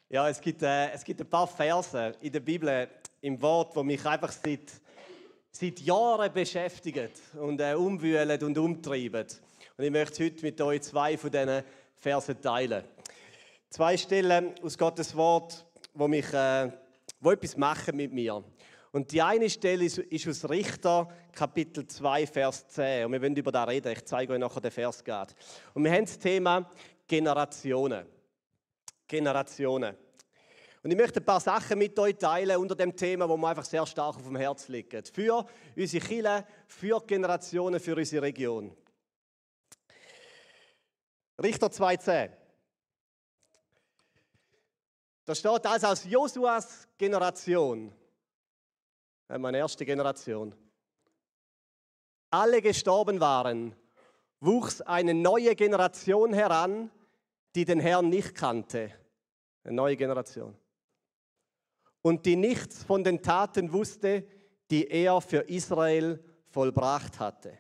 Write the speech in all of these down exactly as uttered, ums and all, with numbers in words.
Ja, es gibt, äh, es gibt ein paar Verse in der Bibel, im Wort, die mich einfach seit, seit Jahren beschäftigen und äh, umwühlen und umtreiben. Und ich möchte heute mit euch zwei von diesen Versen teilen. Zwei Stellen aus Gottes Wort, wo mich, äh, wo etwas machen mit mir. Und die eine Stelle ist, ist aus Richter, Kapitel zwei, Vers zehn. Und wir wollen über das reden. Ich zeige euch nachher den Vers gerade. Und wir haben das Thema Generationen. Generationen. Und ich möchte ein paar Sachen mit euch teilen unter dem Thema, wo mir einfach sehr stark auf dem Herzen liegen. Für unsere Kirche, für die Generationen, für unsere Region. Richter zwei zehn. Da steht also aus Josuas Generation, meine erste Generation, alle gestorben waren, wuchs eine neue Generation heran, die den Herrn nicht kannte. Eine neue Generation. Und die nichts von den Taten wusste, die er für Israel vollbracht hatte.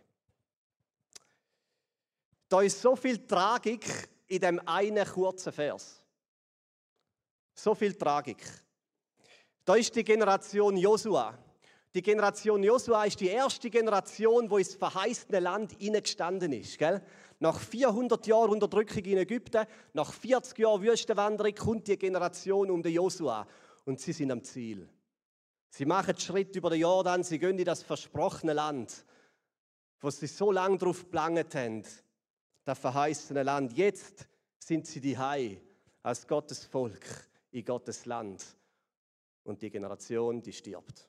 Da ist so viel Tragik in dem einen kurzen Vers. So viel Tragik. Da ist die Generation Josua. Die Generation Josua ist die erste Generation, die ins verheißene Land hineingestanden ist. Gell? Nach vierhundert Jahren Unterdrückung in Ägypten, nach vierzig Jahren Wüstenwanderung, kommt die Generation um den Josua. Und sie sind am Ziel. Sie machen den Schritt über den Jordan, sie gehen in das versprochene Land, wo sie so lange darauf geplant haben, das verheißene Land. Jetzt sind sie daheim als Gottes Volk in Gottes Land. Und die Generation, die stirbt.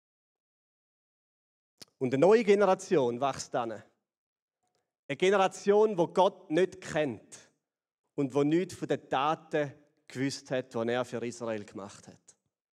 Und eine neue Generation wächst dann. Eine Generation, die Gott nicht kennt und die nichts von den Taten gewusst hat, die er für Israel gemacht hat.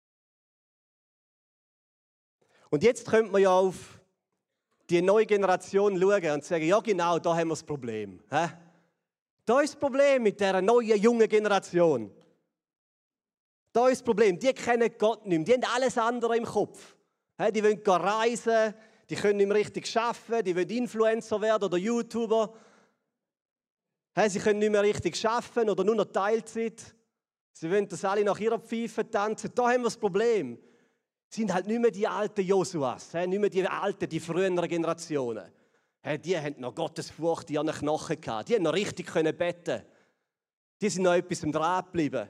Und jetzt könnte man ja auf die neue Generation schauen und sagen, ja genau, da haben wir das Problem. Da ist das Problem mit dieser neuen, jungen Generation. Da ist das Problem, die kennen Gott nicht mehr, die haben alles andere im Kopf. Die wollen reisen, die können nicht mehr richtig arbeiten, die wollen Influencer werden oder YouTuber. Sie können nicht mehr richtig arbeiten oder nur noch Teilzeit. Sie wollen, dass alle nach ihrer Pfeife tanzen. Da haben wir das Problem. Es sind halt nicht mehr die alten Josuas, nicht mehr die alten, die früheren Generationen. Die haben noch Gottesfurcht in ihren Knochen gehabt. Die haben noch richtig beten. Die sind noch etwas im Draht geblieben.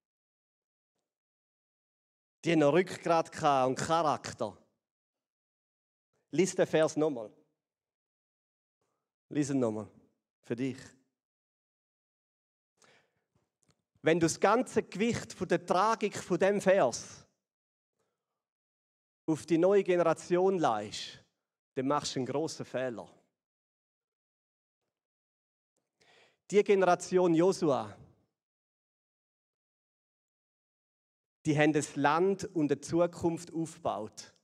Die haben noch Rückgrat und Charakter. Lies den Vers nochmal. Lies ihn nochmal. Für dich. Wenn du das ganze Gewicht von der Tragik von dem Vers auf die neue Generation leihst, dann machst du einen grossen Fehler. Die Generation Josua, die haben das Land und eine Zukunft aufgebaut.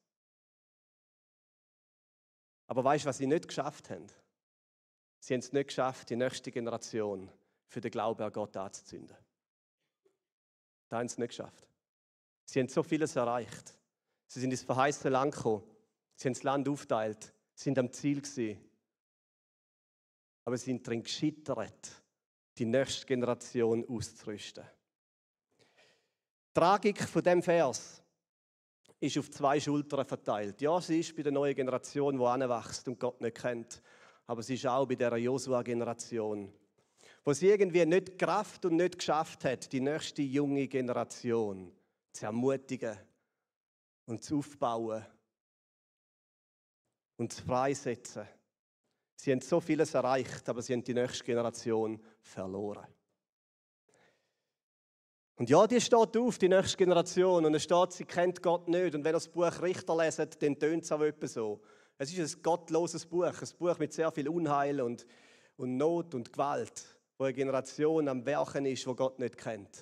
Aber weißt du, was sie nicht geschafft haben? Sie haben es nicht geschafft, die nächste Generation für den Glauben an Gott anzuzünden. Das haben sie nicht geschafft. Sie haben so vieles erreicht. Sie sind ins verheißene Land gekommen. Sie haben das Land aufgeteilt. Sie sind am Ziel gewesen. Aber sie sind darin gescheitert, die nächste Generation auszurüsten. Die Tragik von diesem Vers ist auf zwei Schultern verteilt. Ja, sie ist bei der neuen Generation, die heranwächst und Gott nicht kennt. Aber sie ist auch bei dieser Josua-Generation, wo sie irgendwie nicht die Kraft und nicht geschafft hat, die nächste junge Generation zu ermutigen und zu aufbauen und zu freisetzen. Sie haben so vieles erreicht, aber sie haben die nächste Generation verloren. Und ja, die steht auf, die nächste Generation, und es steht, sie kennt Gott nicht. Und wenn ihr das Buch Richter leset, dann tönt es auch etwa so. Es ist ein gottloses Buch, ein Buch mit sehr viel Unheil und, und Not und Gewalt, wo eine Generation am Werken ist, die Gott nicht kennt.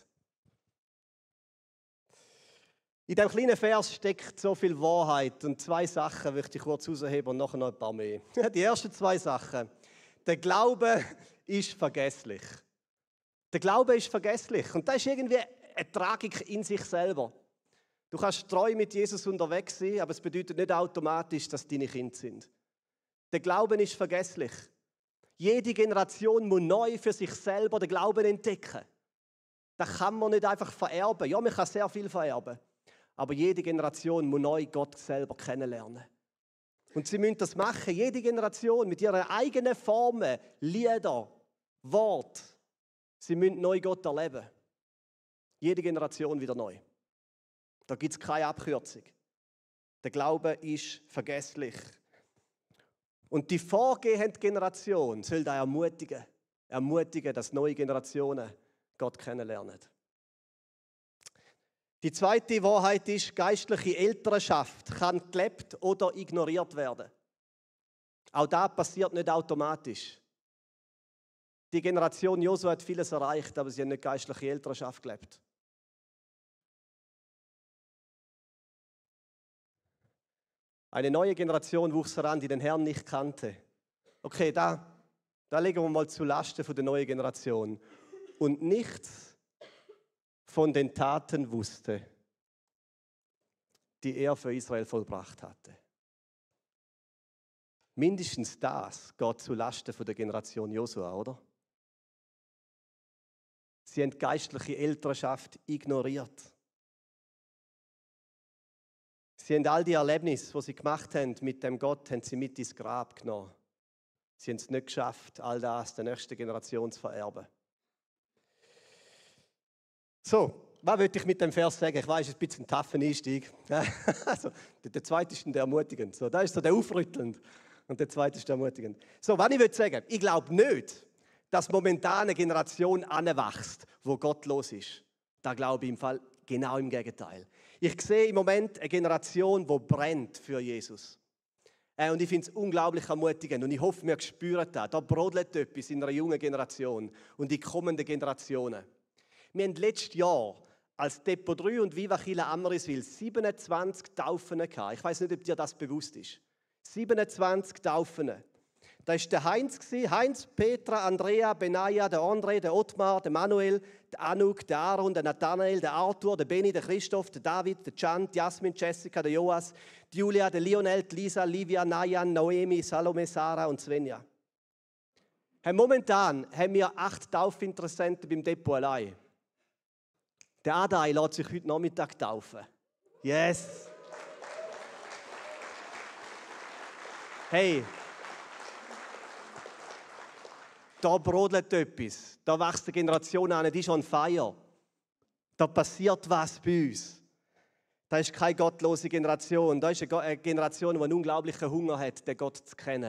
In diesem kleinen Vers steckt so viel Wahrheit, und zwei Sachen möchte ich kurz herausheben und nachher noch ein paar mehr. Die ersten zwei Sachen. Der Glaube ist vergesslich. Der Glaube ist vergesslich, und das ist irgendwie eine Tragik in sich selber. Du kannst treu mit Jesus unterwegs sein, aber es bedeutet nicht automatisch, dass deine Kinder sind. Der Glaube ist vergesslich. Jede Generation muss neu für sich selber den Glauben entdecken. Das kann man nicht einfach vererben. Ja, man kann sehr viel vererben. Aber jede Generation muss neu Gott selber kennenlernen. Und sie müssen das machen, jede Generation mit ihren eigenen Formen, Lieder, Wort. Sie müssen neu Gott erleben. Jede Generation wieder neu. Da gibt es keine Abkürzung. Der Glaube ist vergesslich. Und die vorgehende Generation soll da ermutigen, ermutigen, dass neue Generationen Gott kennenlernen. Die zweite Wahrheit ist, geistliche Elternschaft kann gelebt oder ignoriert werden. Auch das passiert nicht automatisch. Die Generation Josua hat vieles erreicht, aber sie haben nicht geistliche Elternschaft gelebt. Eine neue Generation wuchs heran, die den Herrn nicht kannte. Okay, da, da legen wir mal zu Lasten von der neuen Generation. Und nichts von den Taten wusste, die er für Israel vollbracht hatte. Mindestens das geht zu Lasten von der Generation Josua, oder? Sie haben geistliche Elternschaft ignoriert. Sie haben all die Erlebnisse, die sie gemacht haben mit dem Gott, haben sie mit ins Grab genommen. Sie haben es nicht geschafft, all das der nächsten Generation zu vererben. So, was will ich mit dem Vers sagen? Ich weiß, es ist ein bisschen ein taffer Einstieg. Also, der zweite ist der ermutigend. So, da ist so der aufrüttelnd. Und der zweite ist der ermutigend. So, was ich will sagen, ich glaube nicht, dass momentan eine Generation anwächst, wo gottlos ist. Da glaube ich im Fall genau im Gegenteil. Ich sehe im Moment eine Generation, die brennt für Jesus. Äh, und ich finde es unglaublich ermutigend. Und ich hoffe, wir spüren das. Da brodelt etwas in einer jungen Generation und in kommenden Generationen. Wir haben letztes Jahr als Depot drei und Viva Chile Amriswil siebenundzwanzig Taufen gehabt. Ich weiß nicht, ob dir das bewusst ist. siebenundzwanzig Taufen. Da war der Heinz, Heinz, Petra, Andrea, Benaya, der André, der Ottmar, der Manuel, der Anouk, der Aaron, der Nathanael, der Arthur, der Benny, der Christoph, der David, der Can, die Jasmin, Jessica, der Joas, die Julia, der Lionel, die Lisa, Livia, Nayan, Noemi, Salome, Sarah und Svenja. Hey, momentan haben wir acht Taufinteressenten beim Depot allein. Der Adai lässt sich heute Nachmittag taufen. Yes! Hey! Da brodelt etwas. Da wächst eine Generation an, die ist on fire. Da passiert was bei uns. Da ist keine gottlose Generation. Da ist eine Generation, die einen unglaublichen Hunger hat, den Gott zu kennen.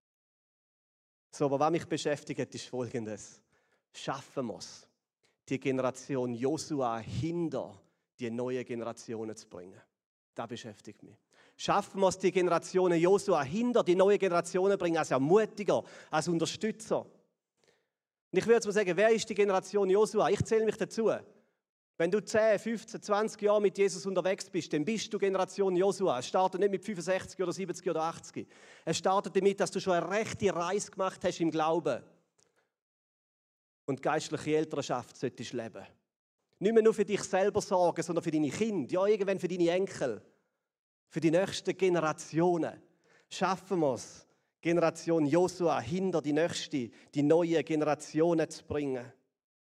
So, aber was mich beschäftigt, ist Folgendes. Schaffen wir es, die Generation Josua hinter die neuen Generationen zu bringen. Das beschäftigt mich. Schaffen wir es, die Generationen Josua hinter die neuen Generationen zu bringen, als Ermutiger, als Unterstützer. Und ich würde jetzt mal sagen, wer ist die Generation Josua? Ich zähle mich dazu. Wenn du zehn, fünfzehn, zwanzig Jahre mit Jesus unterwegs bist, dann bist du Generation Josua. Es startet nicht mit fünfundsechzig oder siebzig oder achtzig. Es startet damit, dass du schon eine rechte Reise gemacht hast im Glauben. Und geistliche Elternschaft solltest leben. Nicht mehr nur für dich selber sorgen, sondern für deine Kinder, ja, irgendwann für deine Enkel, für die nächsten Generationen. Schaffen wir es, Generation Josua hinter die nächste, die neuen Generationen zu bringen.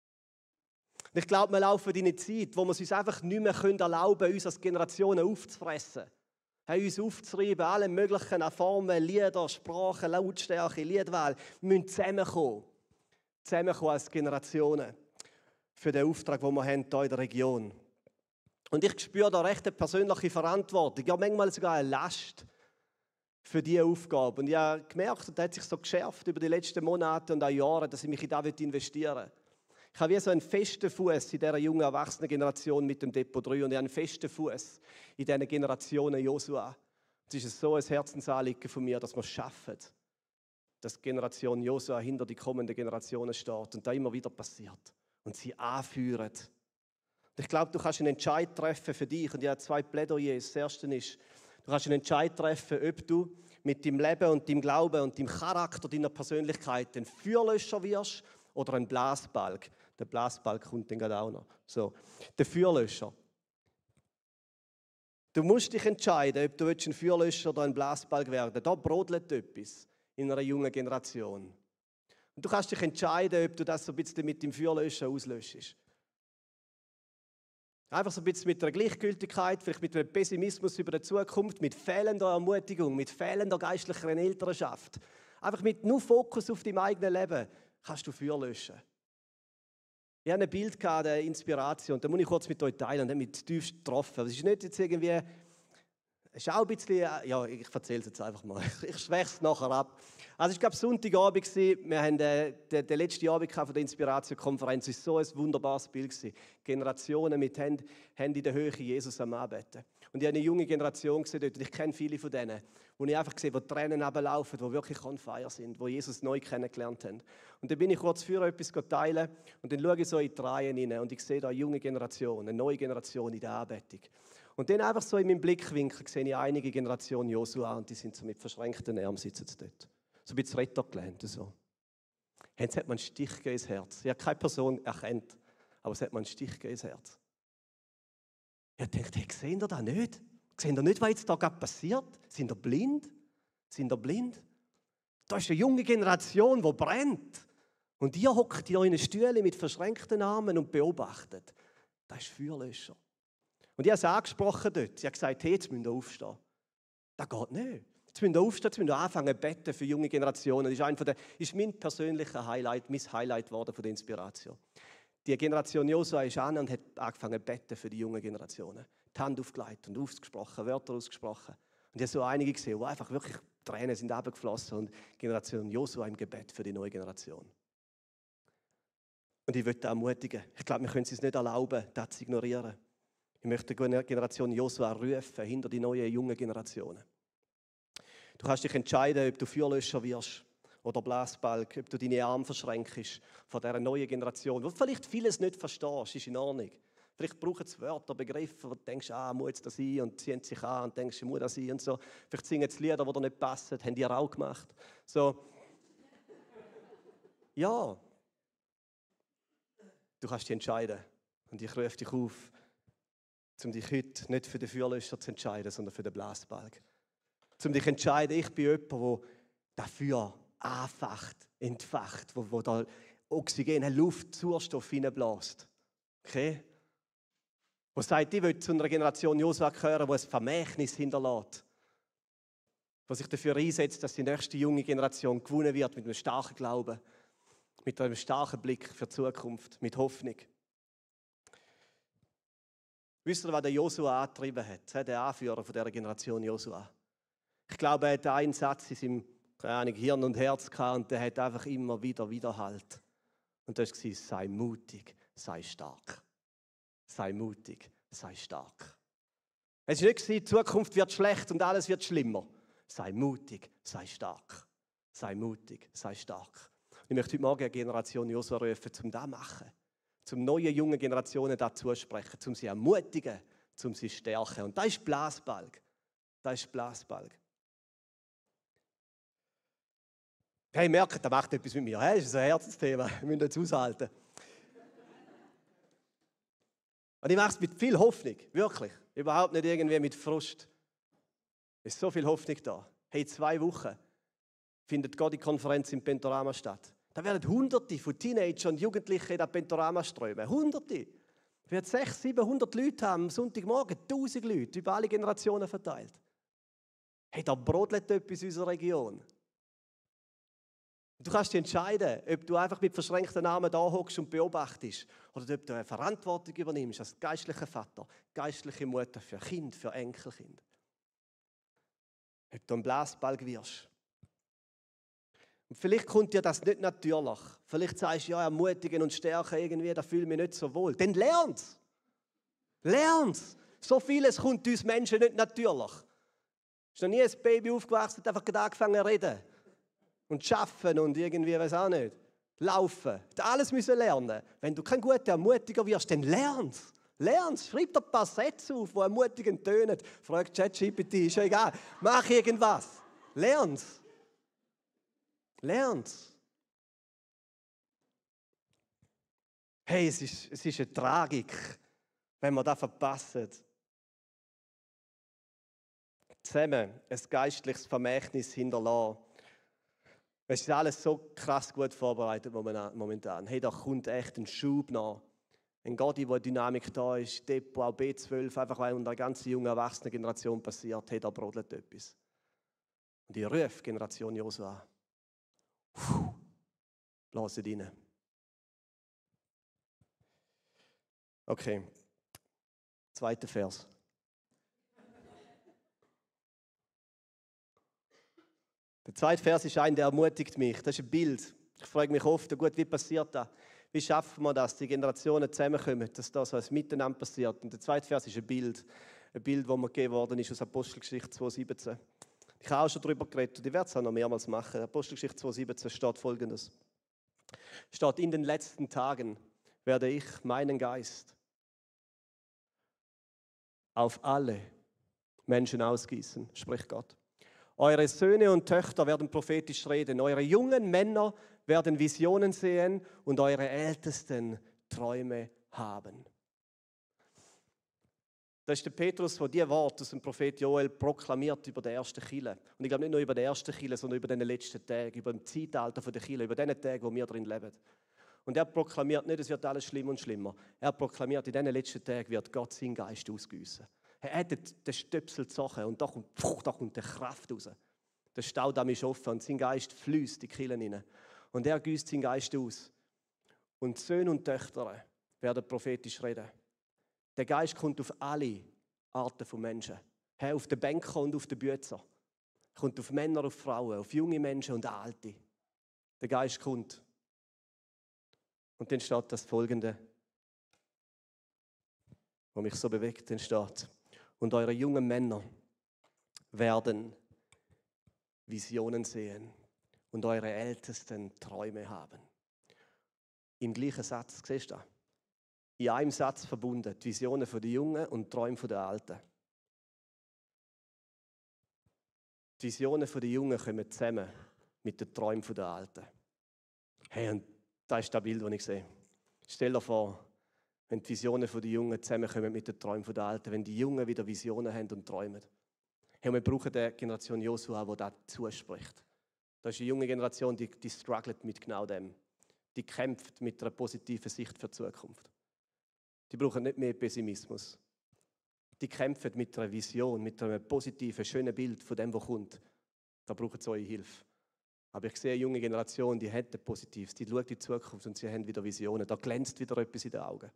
Ich glaube, wir laufen in eine Zeit, wo wir es uns einfach nicht mehr erlauben können, uns als Generationen aufzufressen. Uns aufzureiben, alle möglichen Formen, Lieder, Sprachen, Lautstärke, Liedwahl. Wir müssen zusammenkommen. Zusammenkommen als Generationen für den Auftrag, den wir haben hier in der Region. Und ich spüre da recht eine persönliche Verantwortung, ja manchmal sogar eine Last für diese Aufgabe. Und ich habe gemerkt, das hat sich so geschärft über die letzten Monate und auch Jahre, dass ich mich in das investieren will. Ich habe wie so einen festen Fuß in dieser jungen, erwachsenen Generation mit dem Depot drei und ich habe einen festen Fuß in diesen Generationen Josua. Es ist so ein Herzensanliegen von mir, dass wir es schaffen, dass die Generation Josua hinter die kommenden Generationen steht und das immer wieder passiert und sie anführen. Und ich glaube, du kannst einen Entscheid treffen für dich und ich habe zwei Plädoyers. Das erste ist, du kannst einen Entscheid treffen, ob du mit deinem Leben und deinem Glauben und deinem Charakter, deiner Persönlichkeit ein Feuerlöscher wirst oder ein Blasbalg. Der Blasbalg kommt dann gerade auch noch. So, der Feuerlöscher. Du musst dich entscheiden, ob du ein Feuerlöscher oder ein Blasbalg werden willst. Da brodelt etwas in einer jungen Generation. Und du kannst dich entscheiden, ob du das so ein bisschen mit dem Feuerlöschen auslöschst. Einfach so ein bisschen mit einer Gleichgültigkeit, vielleicht mit einem Pessimismus über die Zukunft, mit fehlender Ermutigung, mit fehlender geistlicher Elternschaft. Einfach mit nur Fokus auf deinem eigenen Leben kannst du Feuer löschen. Ich hatte ein Bild, eine Inspiration, da muss ich kurz mit euch teilen und mich tiefst getroffen. Es ist nicht jetzt irgendwie, es ist auch ein bisschen, ja, ich erzähle es jetzt einfach mal, ich schwäche es nachher ab. Also ich glaube, Sonntagabend, wir haben den, den, den letzten Abend von der Inspiration-Konferenz, es war so ein wunderbares Bild gewesen. Generationen mit Händen in der Höhe Jesus am Anbeten. Und ich habe eine junge Generation gesehen dort, und ich kenne viele von denen, wo ich einfach gesehen, wo Tränen runterlaufen, die wirklich on fire sind, wo Jesus neu kennengelernt haben. Und dann bin ich kurz für etwas teilen und dann schaue ich so in die Reihen rein und ich sehe da eine junge Generation, eine neue Generation in der Anbetung. Und dann einfach so in meinem Blickwinkel sehe ich einige Generationen Josua und die sind so mit verschränkten Armen sitzen sie dort. So ein bisschen rettergelähmt. So. Es hat mir einen Stich gegeben ins Herz. Ich habe keine Person erkannt, aber es hat mir einen Stich gegeben ins Herz. Ich dachte, hey, sehen ihr das nicht? Sehen ihr nicht, was jetzt da gerade passiert? Sind ihr blind? Sind ihr blind? Da ist eine junge Generation, die brennt. Und ihr hockt hier in den Stühlen mit verschränkten Armen und beobachtet. Das ist Feuerlöscher. Und ich habe es angesprochen dort. Ich habe gesagt, hey, jetzt müsst ihr aufstehen. Das geht nicht. Jetzt müsst ihr aufstehen, jetzt müsst ihr anfangen zu beten für junge Generationen. Das ist, einer der, ist mein persönlicher Highlight, mein Highlight geworden von der Inspiration. Die Generation Josua ist an und hat angefangen zu beten für die jungen Generationen. Die Hand aufgelegt und ausgesprochen, Wörter ausgesprochen. Und ich habe so einige gesehen, wo einfach wirklich Tränen sind runtergeflossen und die Generation Josua im Gebet für die neue Generation. Und ich möchte ermutigen. Ich glaube, wir können es uns nicht erlauben, das zu ignorieren. Ich möchte die Generation Josua rufen, hinter die neuen, jungen Generationen. Du kannst dich entscheiden, ob du Feuerlöscher wirst oder Blasbalg, ob du deine Arme verschränkst von dieser neuen Generation, wo du vielleicht vieles nicht verstehst, ist in Ordnung. Vielleicht brauchen sie Wörter, Begriffe, wo du denkst, ah, muss jetzt das sein, und ziehen sich an und denkst, muss das sein und so. Vielleicht singen sie Lieder, die dir nicht passen, haben die auch gemacht. So. Ja. Du kannst dich entscheiden. Und ich rufe dich auf, um dich heute nicht für den Feuerlöscher zu entscheiden, sondern für den Blasbalg. Um dich zu entscheiden, ich bin jemand, der das Feuer anfacht, entfacht, wo, wo da Oxygen, Luft, Sauerstoff hineinbläst. Okay? Wo sagt, ich will zu einer Generation Josua gehören, die ein Vermächtnis hinterlässt. Die sich dafür einsetzt, dass die nächste junge Generation gewonnen wird mit einem starken Glauben, mit einem starken Blick für die Zukunft, mit Hoffnung. Wisst ihr, was der Josua angetrieben hat? Der Anführer von dieser Generation Josua. Ich glaube, er hatte einen Satz in seinem keine Ahnung, Hirn und Herz gehabt und der hat einfach immer wieder Widerhalt. Und das war, sei mutig, sei stark. Sei mutig, sei stark. Es war nicht, die Zukunft wird schlecht und alles wird schlimmer. Sei mutig, sei stark. Sei mutig, sei stark. Ich möchte heute Morgen eine Generation Josua rufen, um das zu machen. Zum neuen, jungen Generationen das zusprechen, um sie ermutigen, um sie stärken. Und das ist Blasbalg. Das ist Blasbalg. Hey, merkt, das macht etwas mit mir. Hey, das ist ein Herzensthema. Wir müssen das aushalten. Und ich mache es mit viel Hoffnung, wirklich. Überhaupt nicht irgendwie mit Frust. Es ist so viel Hoffnung da. Hey, in zwei Wochen findet Gott die Konferenz im Pentorama statt. Da werden Hunderte von Teenagern und Jugendlichen in das Pentorama strömen. Hunderte. Wir werden sechshundert, siebenhundert Leute haben am Sonntagmorgen, tausend Leute, über alle Generationen verteilt. Hey, da brodelt etwas in unserer Region. Du kannst dich entscheiden, ob du einfach mit verschränkten Armen da hockst und beobachtest oder ob du eine Verantwortung übernimmst als geistlicher Vater, geistliche Mutter für Kind, für Enkelkind. Ob du ein Blasbalg wirst. Und vielleicht kommt dir das nicht natürlich. Vielleicht sagst du, ja, ermutigen und stärken irgendwie, da fühle ich mich nicht so wohl. Dann lern's. Lern's. So vieles kommt uns Menschen nicht natürlich. Ist noch nie ein Baby aufgewachsen, hat einfach angefangen zu reden. Und schaffen und irgendwie, weiß auch nicht, laufen. Alles müssen lernen. Wenn du kein guter Ermutiger wirst, dann lern's. Lern's. Schreib dir ein paar Sätze auf, die ermutigend tönen. Frag ChatGPT, ist ja egal. Mach irgendwas. Lern's. Lern's. Hey, es ist, es ist eine Tragik, wenn wir das verpassen. Zusammen ein geistliches Vermächtnis hinterlassen. Es ist alles so krass gut vorbereitet momentan. Hey, da kommt echt ein Schub nach. Ein Gott, wo eine Dynamik da ist, Depot, auch B zwölf, einfach weil unter einer ganz jungen, erwachsenen Generation passiert, hey, da brodelt etwas. Und ich rufe Generation Josua. Puh, blaset rein. Okay, zweiter Vers. Der zweite Vers ist ein, der ermutigt mich. Das ist ein Bild. Ich frage mich oft, gut, wie passiert das? Wie schaffen wir das, die Generationen zusammenkommen, dass da so ein Miteinander passiert? Und der zweite Vers ist ein Bild. Ein Bild, das mir gegeben worden ist aus Apostelgeschichte zwei siebzehn. Ich habe auch schon darüber geredet und ich werde es auch noch mehrmals machen. Apostelgeschichte zwei siebzehn steht Folgendes. Steht, in den letzten Tagen werde ich meinen Geist auf alle Menschen ausgießen, spricht Gott. Eure Söhne und Töchter werden prophetisch reden, eure jungen Männer werden Visionen sehen und eure Ältesten Träume haben. Das ist der Petrus, der diese Worte aus dem Prophet Joel proklamiert über die erste Chile. Und ich glaube nicht nur über die erste Chile, sondern über den letzten Tag, über das Zeitalter der Chile, über den Tag, wo wir drin leben. Und er proklamiert nicht, es wird alles schlimmer und schlimmer. Er proklamiert, in diesen letzten Tagen wird Gott seinen Geist ausgießen. Er hat den Stöpsel gezogen und da kommt, pfuch, da kommt die Kraft raus. Der Staudamm ist offen und sein Geist fließt in die Kielen hinein. Und er gießt seinen Geist aus. Und Söhne und Töchter werden prophetisch reden. Der Geist kommt auf alle Arten von Menschen. Hey, auf den Banker und auf den Bützer. Er kommt auf Männer, auf Frauen, auf junge Menschen und Alte. Der Geist kommt. Und dann steht das Folgende, was mich so bewegt, dann steht: Und eure jungen Männer werden Visionen sehen und eure Ältesten Träume haben. Im gleichen Satz, siehst du das? In einem Satz verbunden, die Visionen der Jungen und die Träume der Alten. Die Visionen der Jungen kommen zusammen mit den Träumen der Alten. Hey, und das ist das Bild, das ich sehe. Stell dir vor, wenn die Visionen der Jungen zusammenkommen mit den Träumen der Alten, wenn die Jungen wieder Visionen haben und träumen. Hey, wir brauchen eine Generation Josua, die das zuspricht. Das ist eine junge Generation, die, die struggelt mit genau dem. Die kämpft mit einer positiven Sicht für die Zukunft. Die brauchen nicht mehr Pessimismus. Die kämpfen mit einer Vision, mit einem positiven, schönen Bild von dem, was kommt. Da brauchen sie eure Hilfe. Aber ich sehe eine junge Generation, die hat etwas Positives, die schaut in die Zukunft und sie haben wieder Visionen. Da glänzt wieder etwas in den Augen.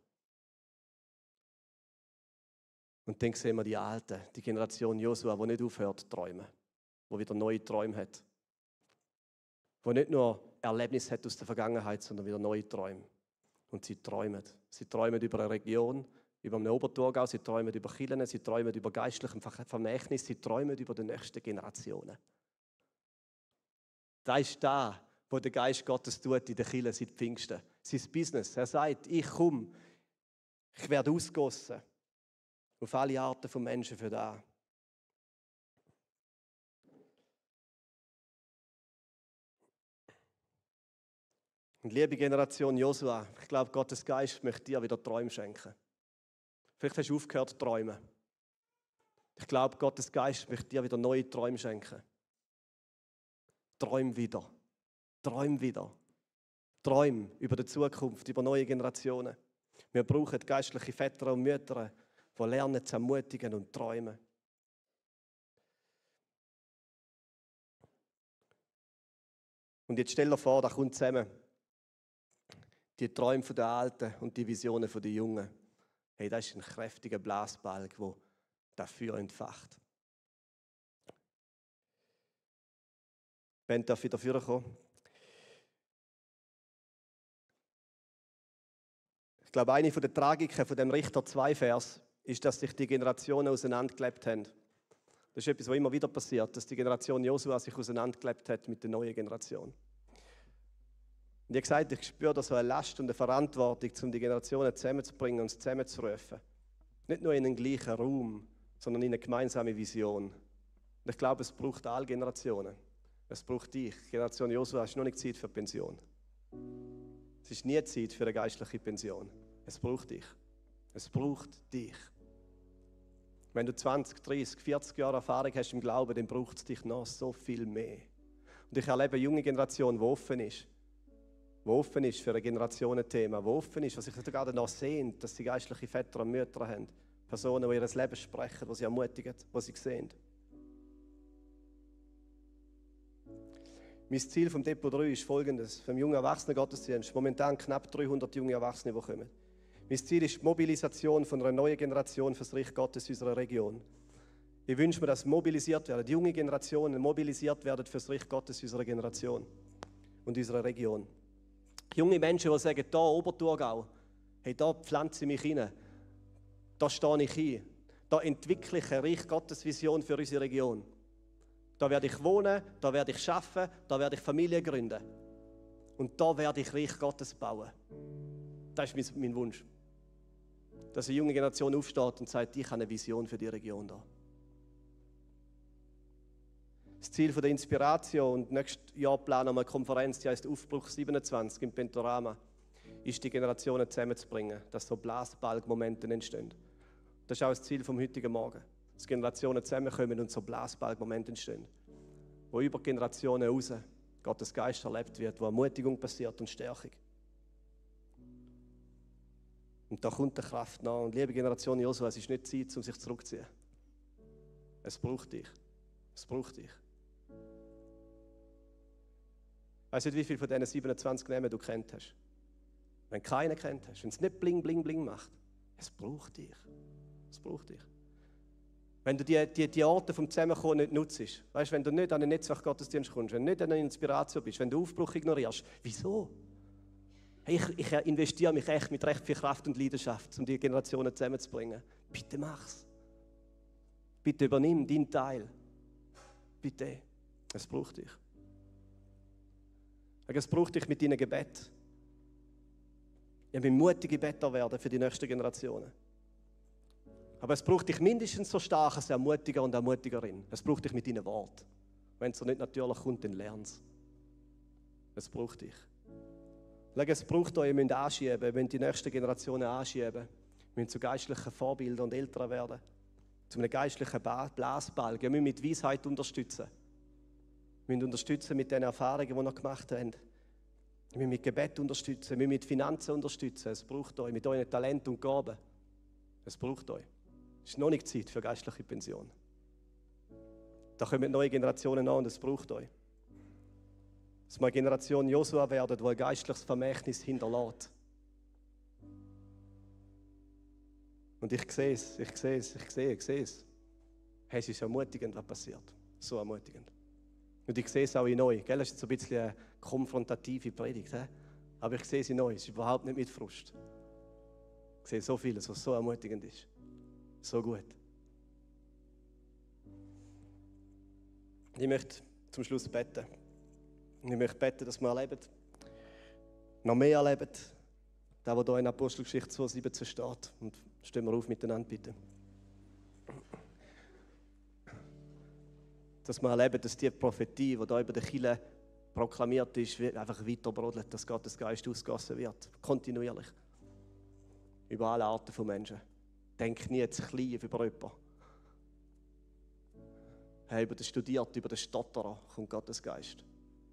Und dann sehen wir die Alten, die Generation Josua, die nicht aufhört zu träumen, die wieder neue Träume hat. Die nicht nur Erlebnisse hat aus der Vergangenheit, sondern wieder neue Träume. Und sie träumen. Sie träumen über eine Region, über einen Oberthurgau, sie träumen über Kirchen, sie träumen über geistlichem Vermächtnis, sie träumen über die nächsten Generationen. Das ist das, was der Geist Gottes tut in den Kirchen seit Pfingsten. Sein Business. Er sagt, ich komme, ich werde ausgossen auf alle Arten von Menschen für das. Und liebe Generation Josua, ich glaube, Gottes Geist möchte dir wieder Träume schenken. Vielleicht hast du aufgehört zu träumen. Ich glaube, Gottes Geist möchte dir wieder neue Träume schenken. Träum wieder. Träum wieder. Träum über die Zukunft, über neue Generationen. Wir brauchen geistliche Väter und Mütter, die lernen zu ermutigen und träumen. Und jetzt stell dir vor, da kommt zusammen die Träume der Alten und die Visionen der Jungen. Hey, das ist ein kräftiger Blasbalg, der dafür entfacht. Ben darf wieder vorkommen. Ich glaube, eine der Tragiken von dem Richter zwei Vers ist, dass sich die Generationen auseinandergelebt haben. Das ist etwas, was immer wieder passiert, dass die Generation Josua sich auseinandergelebt hat mit der neuen Generation. Und ich habe gesagt, ich spüre da so eine Last und eine Verantwortung, um die Generationen zusammenzubringen und zusammenzurufen. Nicht nur in einen gleichen Raum, sondern in eine gemeinsame Vision. Und ich glaube, es braucht alle Generationen. Es braucht dich. Die Generation Josua ist noch nicht Zeit für Pension. Es ist nie Zeit für eine geistliche Pension. Es braucht dich. Es braucht dich. Wenn du zwanzig, dreißig, vierzig Jahre Erfahrung hast im Glauben, dann braucht es dich noch so viel mehr. Und ich erlebe eine junge Generation, die offen ist. wo offen ist für ein Generationenthema, wo offen ist, was sich sogar danach sehnt, dass sie geistliche Väter und Mütter haben. Personen, die ihr Leben sprechen, die sie ermutigen, die sie sehen. Mein Ziel vom Depot drei ist folgendes, vom jungen Erwachsenen-Gottesdienst, momentan knapp dreihundert junge Erwachsene, die kommen. Mein Ziel ist die Mobilisation von einer neuen Generation für das Reich Gottes in unserer Region. Ich wünsche mir, dass mobilisiert werden, die junge Generationen mobilisiert werden für das Reich Gottes in unserer Generation und unserer Region. Junge Menschen, die sagen, da Oberthurgau, hey, da pflanze ich mich rein, da stehe ich ein, da entwickle ich eine Reich Gottes Vision für unsere Region. Da werde ich wohnen, da werde ich arbeiten, da werde ich Familie gründen. Und da werde ich Reich Gottes bauen. Das ist mein Wunsch. Dass eine junge Generation aufsteht und sagt, ich habe eine Vision für die Region da. Das Ziel der Inspiration und nächstes Jahr planen wir eine Konferenz, die heißt Aufbruch siebenundzwanzig im Pentorama, ist die Generationen zusammenzubringen, dass so Blasbalg-Momente entstehen. Das ist auch das Ziel vom heutigen Morgen. Dass Generationen zusammenkommen und so Blasbalg-Momente entstehen, wo über Generationen raus Gottes Geist erlebt wird, wo Ermutigung passiert und Stärkung. Und da kommt die Kraft nach. Und liebe Generation Josua, es ist nicht Zeit, um sich zurückzuziehen. Es braucht dich. Es braucht dich. Ich weiss nicht, wie viele von diesen siebenundzwanzig Namen du kennt hast. Wenn du keinen kennt hast, wenn es nicht bling, bling, bling macht, es braucht dich. Es braucht dich. Wenn du die, die, die Orte vom Zusammenkommen nicht nutzt, weißt, wenn du nicht an einen Netzwerk-Gottesdienst kommst, wenn du nicht an eine Inspiration bist, wenn du Aufbruch ignorierst, wieso? Hey, ich, ich investiere mich echt mit recht viel Kraft und Leidenschaft, um die Generationen zusammenzubringen. Bitte mach's. Bitte übernimm deinen Teil. Bitte. Es braucht dich. Es braucht dich mit deinem Gebet. Ich will mutige Beter werden für die nächsten Generationen. Aber es braucht dich mindestens so stark als Ermutiger und Ermutigerin. Es braucht dich mit deinen Worten. Wenn es dir nicht natürlich kommt, dann lern es. Es braucht dich. Es braucht euch, ihr müsst anschieben, ihr müsst die nächsten Generationen anschieben. Wir müssen zu geistlichen Vorbildern und Eltern werden. Zu einem geistlichen Blasbalg. Wir müssen mit Weisheit unterstützen. Wir müssen unterstützen mit den Erfahrungen, die wir gemacht haben. Wir müssen mit Gebet unterstützen. Wir müssen mit Finanzen unterstützen. Es braucht euch, mit euren Talenten und Gaben. Es braucht euch. Es ist noch nicht Zeit für geistliche Pension. Da kommen neue Generationen an und es braucht euch. Dass wir eine Generation Josua werden, die ein geistliches Vermächtnis hinterlässt. Und ich sehe es, ich sehe es, ich sehe, ich sehe es. Hey, es ist ermutigend, was passiert. So ermutigend. Und ich sehe es auch in euch. Gell? Das ist jetzt ein bisschen eine konfrontative Predigt. He? Aber ich sehe es in euch. Es ist überhaupt nicht mit Frust. Ich sehe so vieles, was so ermutigend ist. So gut. Ich möchte zum Schluss beten. Und ich möchte beten, dass wir erleben, noch mehr erleben, das, was hier in Apostelgeschichte zwei siebzehn steht. Und stehen wir auf miteinander, bitte. Dass wir erleben, dass die Prophetie, die hier über die Kirche proklamiert ist, einfach weiter brodelt, dass Gottes Geist ausgegossen wird. Kontinuierlich. Über alle Arten von Menschen. Denk nie zu klein über jemanden. Hey, über den Studierten, über den Stotterer kommt Gottes Geist.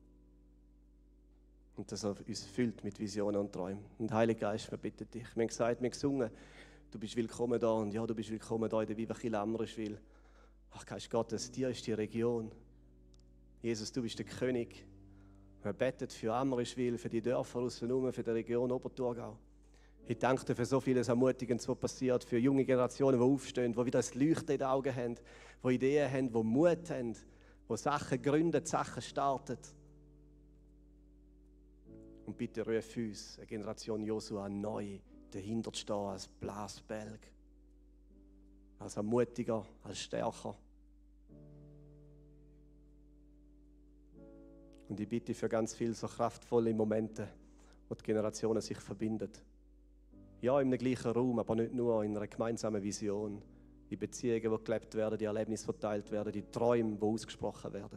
Und dass er uns füllt mit Visionen und Träumen. Und Heiliger Geist, wir bitten dich. Wir haben gesagt, wir haben gesungen, du bist willkommen da. Und ja, du bist willkommen da in der Viva Amrischwil. Ach, Geist Gottes, dir ist die Region. Jesus, du bist der König. Wir beten für Amrischwil, für die Dörfer außenrum, für die Region Oberthurgau. Ich danke dir für so vieles Ermutigendes, was passiert, für junge Generationen, die aufstehen, die wieder das Leuchten in den Augen haben, die Ideen haben, die Mut haben, die Sachen gründen, Sachen starten. Und bitte ruf uns, eine Generation Josua, neu dahinter zu stehen als Blasbalg, als Ermutiger, als Stärker. Und ich bitte für ganz viele so kraftvolle Momente, wo die Generationen sich verbinden. Ja, im gleichen Raum, aber nicht nur in einer gemeinsamen Vision. Die Beziehungen, die gelebt werden, die Erlebnisse verteilt werden, die Träume, die ausgesprochen werden.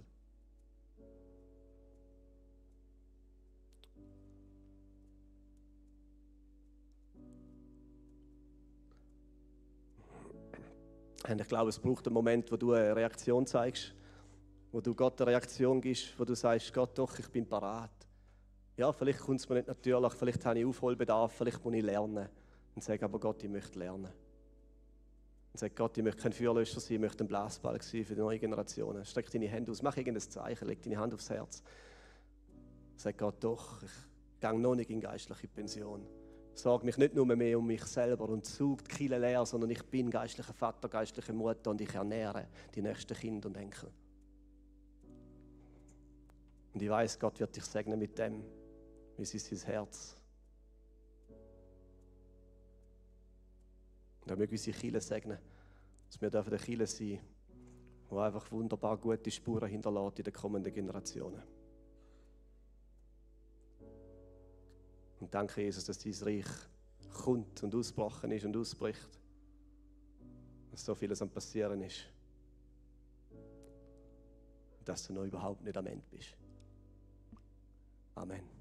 Und ich glaube, es braucht einen Moment, wo du eine Reaktion zeigst, wo du Gott eine Reaktion gibst, wo du sagst, Gott, doch, ich bin parat. Ja, vielleicht kommt es mir nicht natürlich, vielleicht habe ich Aufholbedarf, vielleicht muss ich lernen. Und sage aber Gott, ich möchte lernen. Und sage Gott, ich möchte kein Feuerlöscher sein, ich möchte ein Blasball sein für die neue Generation. Streck deine Hände aus, mach irgendein Zeichen, leg deine Hand aufs Herz. Sag Gott, doch, ich gehe noch nicht in geistliche Pension. Sorge mich nicht nur mehr um mich selber und suche die Kirche leer, sondern ich bin geistlicher Vater, geistliche Mutter und ich ernähre die nächsten Kinder und Enkel. Und ich weiß, Gott wird dich segnen mit dem, wie es ist sein Herz. Und er möge unsere Kirche segnen, dass wir dürfen eine Kirche sein, die einfach wunderbar gute Spuren hinterlässt in den kommenden Generationen. Und danke, Jesus, dass dein Reich kommt und ausgebrochen ist und ausbricht. Dass so vieles am Passieren ist. Und dass du noch überhaupt nicht am Ende bist. Amen.